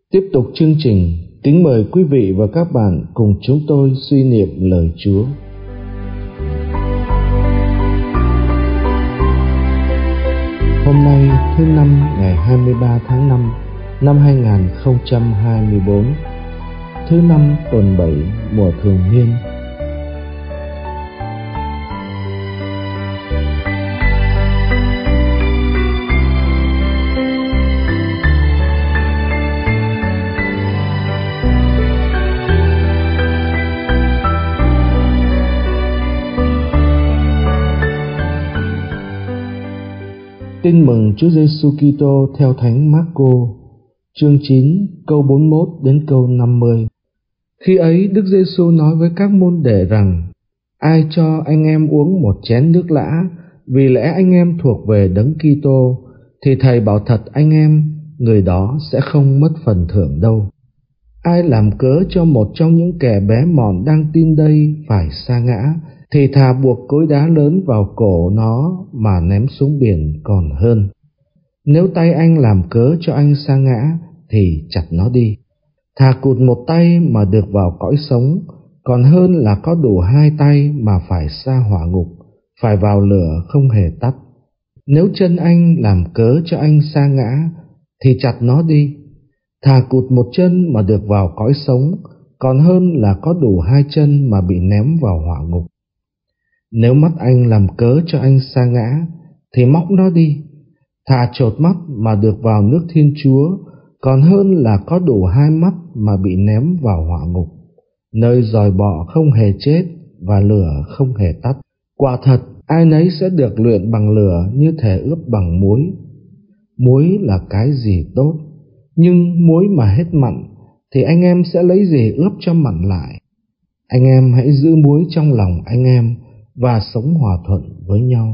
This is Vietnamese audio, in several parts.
Tiếp tục chương trình, kính mời quý vị và các bạn cùng chúng tôi suy niệm lời Chúa. Hôm nay thứ Năm ngày 23 tháng 5 năm 2024, thứ Năm tuần 7 mùa thường niên. Tin mừng Chúa Giêsu Kitô theo Thánh Máccô, chương 9, câu 41 đến câu 50. Khi ấy Đức Giêsu nói với các môn đệ rằng: ai cho anh em uống một chén nước lã, vì lẽ anh em thuộc về Đấng Kitô, thì thầy bảo thật anh em, người đó sẽ không mất phần thưởng đâu. Ai làm cớ cho một trong những kẻ bé mọn đang tin đây phải sa ngã, thì thà buộc cối đá lớn vào cổ nó mà ném xuống biển còn hơn. Nếu tay anh làm cớ cho anh sa ngã, thì chặt nó đi. Thà cụt một tay mà được vào cõi sống, còn hơn là có đủ hai tay mà phải sa hỏa ngục, phải vào lửa không hề tắt. Nếu chân anh làm cớ cho anh sa ngã, thì chặt nó đi. Thà cụt một chân mà được vào cõi sống, còn hơn là có đủ hai chân mà bị ném vào hỏa ngục. Nếu mắt anh làm cớ cho anh sa ngã, thì móc nó đi. Thà chột mắt mà được vào nước Thiên Chúa, còn hơn là có đủ hai mắt mà bị ném vào hỏa ngục, nơi giòi bọ không hề chết và lửa không hề tắt. Quả thật, ai nấy sẽ được luyện bằng lửa như thể ướp bằng muối. Muối là cái gì tốt, nhưng muối mà hết mặn, thì anh em sẽ lấy gì ướp cho mặn lại? Anh em hãy giữ muối trong lòng anh em và sống hòa thuận với nhau.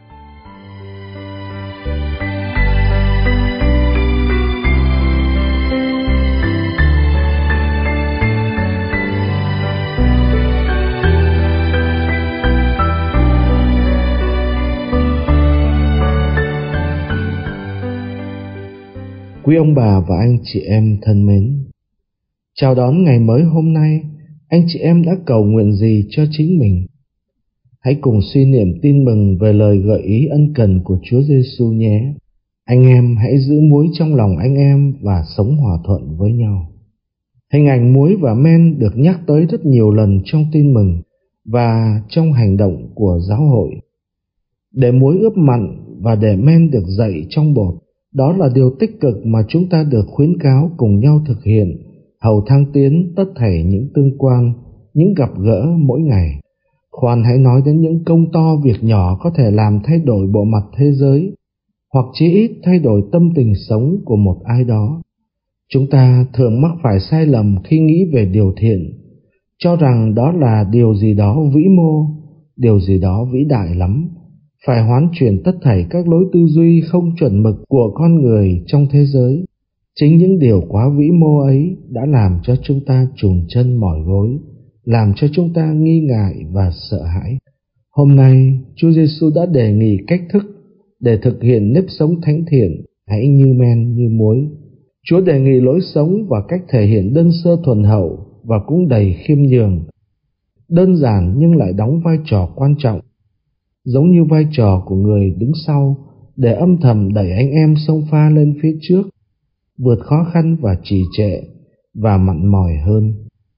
Quý ông bà và anh chị em thân mến, chào đón ngày mới hôm nay, anh chị em đã cầu nguyện gì cho chính mình? Hãy cùng suy niệm tin mừng về lời gợi ý ân cần của Chúa Giêsu nhé. Anh em hãy giữ muối trong lòng anh em và sống hòa thuận với nhau. Hình ảnh muối và men được nhắc tới rất nhiều lần trong tin mừng và trong hành động của giáo hội. Để muối ướp mặn và để men được dậy trong bột, đó là điều tích cực mà chúng ta được khuyến cáo cùng nhau thực hiện, hầu thăng tiến tất thảy những tương quan, những gặp gỡ mỗi ngày. Khoan hãy nói đến những công to việc nhỏ có thể làm thay đổi bộ mặt thế giới, hoặc chí ít thay đổi tâm tình sống của một ai đó. Chúng ta thường mắc phải sai lầm khi nghĩ về điều thiện, cho rằng đó là điều gì đó vĩ mô, điều gì đó vĩ đại lắm, phải hoán chuyển tất thảy các lối tư duy không chuẩn mực của con người trong thế giới. Chính những điều quá vĩ mô ấy đã làm cho chúng ta chùn chân mỏi gối, làm cho chúng ta nghi ngại và sợ hãi. Hôm nay, Chúa Giêsu đã đề nghị cách thức để thực hiện nếp sống thánh thiện, hãy như men như muối. Chúa đề nghị lối sống và cách thể hiện đơn sơ thuần hậu và cũng đầy khiêm nhường, đơn giản nhưng lại đóng vai trò quan trọng, giống như vai trò của người đứng sau để âm thầm đẩy anh em xông pha lên phía trước, vượt khó khăn và trì trệ và mặn mòi hơn.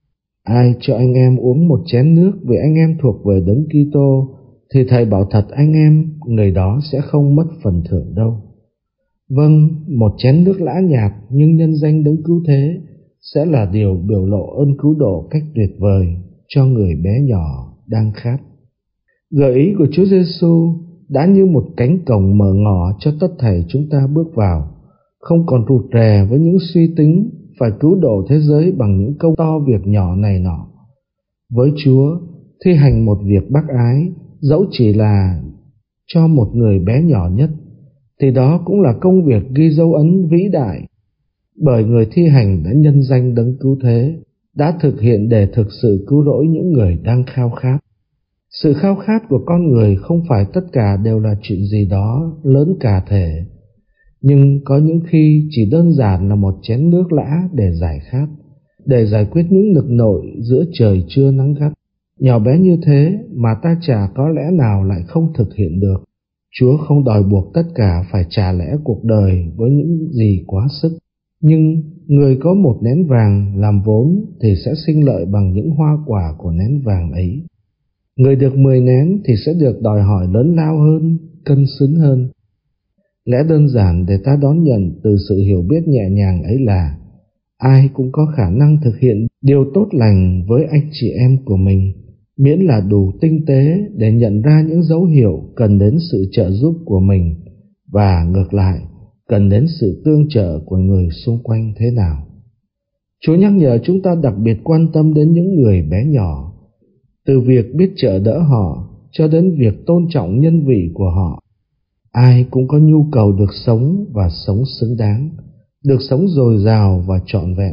Ai cho anh em uống một chén nước vì anh em thuộc về Đấng Kitô, thì thầy bảo thật anh em, người đó sẽ không mất phần thưởng đâu. Vâng, một chén nước lã nhạt nhưng nhân danh Đấng Cứu Thế sẽ là điều biểu lộ ơn cứu độ cách tuyệt vời cho người bé nhỏ đang khát. Gợi ý của Chúa Giêsu đã như một cánh cổng mở ngỏ cho tất thảy chúng ta bước vào, không còn rụt rè với những suy tính phải cứu độ thế giới bằng những công to việc nhỏ này nọ. Với Chúa, thi hành một việc bác ái, dẫu chỉ là cho một người bé nhỏ nhất, thì đó cũng là công việc ghi dấu ấn vĩ đại, bởi người thi hành đã nhân danh Đấng Cứu Thế, đã thực hiện để thực sự cứu rỗi những người đang khao khát. Sự khao khát của con người không phải tất cả đều là chuyện gì đó lớn cả thể. nhưng có những khi chỉ đơn giản là một chén nước lã để giải khát, để giải quyết những nực nội giữa trời trưa nắng gắt. Nhỏ bé như thế mà ta chả có lẽ nào lại không thực hiện được. Chúa không đòi buộc tất cả phải trả lẽ cuộc đời với những gì quá sức, nhưng người có một nén vàng làm vốn thì sẽ sinh lợi bằng những hoa quả của nén vàng ấy. Người được 10 nén thì sẽ được đòi hỏi lớn lao hơn, cân xứng hơn. Lẽ đơn giản để ta đón nhận từ sự hiểu biết nhẹ nhàng ấy là ai cũng có khả năng thực hiện điều tốt lành với anh chị em của mình, miễn là đủ tinh tế để nhận ra những dấu hiệu cần đến sự trợ giúp của mình và ngược lại, cần đến sự tương trợ của người xung quanh thế nào. Chúa nhắc nhở chúng ta đặc biệt quan tâm đến những người bé nhỏ, từ việc biết trợ đỡ họ cho đến việc tôn trọng nhân vị của họ. Ai cũng có nhu cầu được sống và sống xứng đáng, được sống dồi dào và trọn vẹn.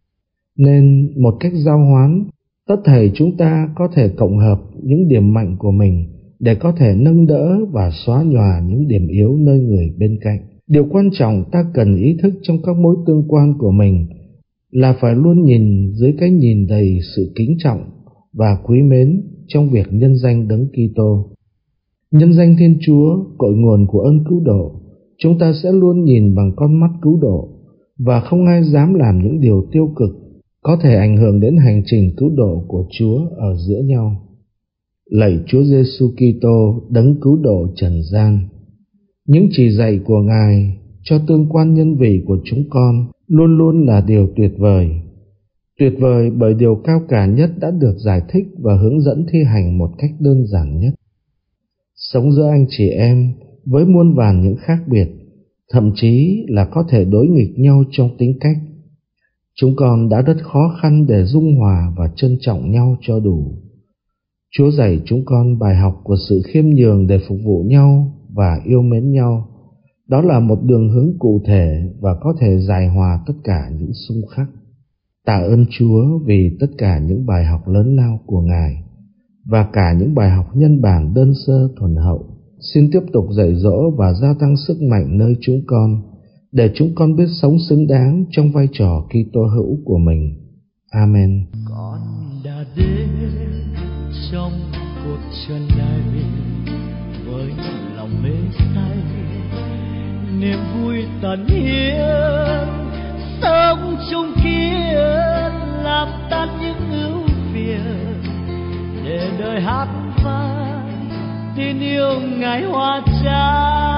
Nên một cách giao hoán, tất thảy chúng ta có thể cộng hợp những điểm mạnh của mình để có thể nâng đỡ và xóa nhòa những điểm yếu nơi người bên cạnh. Điều quan trọng ta cần ý thức trong các mối tương quan của mình là phải luôn nhìn dưới cái nhìn đầy sự kính trọng và quý mến trong việc nhân danh Đấng Kitô. Nhân danh Thiên Chúa, cội nguồn của ơn cứu độ, chúng ta sẽ luôn nhìn bằng con mắt cứu độ và không ai dám làm những điều tiêu cực có thể ảnh hưởng đến hành trình cứu độ của Chúa ở giữa nhau. Lạy Chúa Giêsu Kitô, Đấng cứu độ trần gian, những chỉ dạy của Ngài cho tương quan nhân vị của chúng con luôn luôn là điều tuyệt vời. Tuyệt vời bởi điều cao cả nhất đã được giải thích và hướng dẫn thi hành một cách đơn giản nhất. Sống giữa anh chị em với muôn vàn những khác biệt, thậm chí là có thể đối nghịch nhau trong tính cách, chúng con đã rất khó khăn để dung hòa và trân trọng nhau cho đủ. Chúa dạy chúng con bài học của sự khiêm nhường để phục vụ nhau và yêu mến nhau. Đó là một đường hướng cụ thể và có thể giải hòa tất cả những xung khắc. Tạ ơn Chúa vì tất cả những bài học lớn lao của Ngài và cả những bài học nhân bản đơn sơ thuần hậu. Xin tiếp tục dạy dỗ và gia tăng sức mạnh nơi chúng con, để chúng con biết sống xứng đáng trong vai trò Kitô hữu của mình. Amen. Con đã đến trong cuộc trần này với lòng mê say, niềm vui tận hiến, sống chung kiên làm tan những ưu phiền, để đời hát vang tin yêu Ngài hóa cha.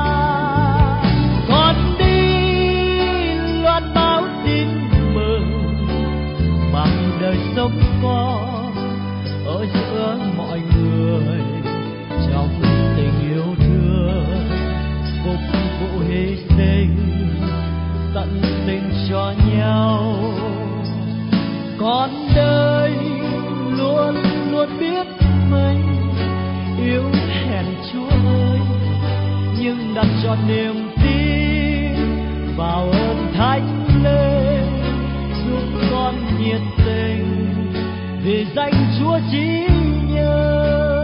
Con đi loan báo tin mừng bằng đời sống con ở giữa mọi người, trong tình yêu thương phục vụ hy sinh tận tình cho nhau. Con đời luôn luôn biết mình yêu hẹn Chúa ơi, nhưng đặt trọn niềm tin vào ơn Thánh Linh, giúp con nhiệt tình vì danh Chúa chỉ nhớ.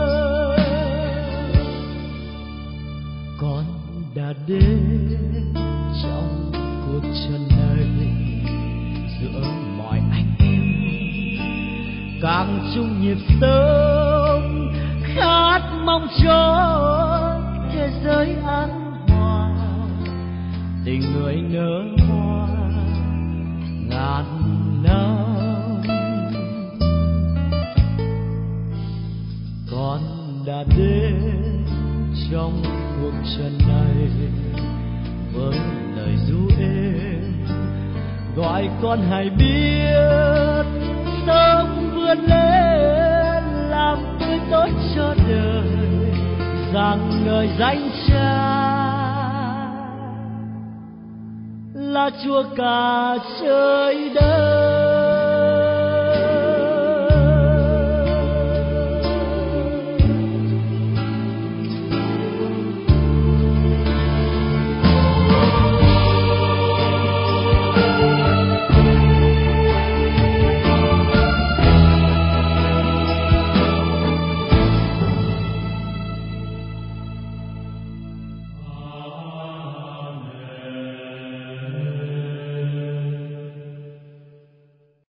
Con đã đến trong cuộc trần này giữa mọi anh em, càng chung nhịp sống khát mong cho thế giới an hòa, tình người nở hoa ngàn năm. Con đã đến trong cuộc trần này với lời ru êm, gọi con hãy biết sống vươn lên làm tươi tốt cho đời, rằng ngợi danh Cha là Chúa cả trời đất.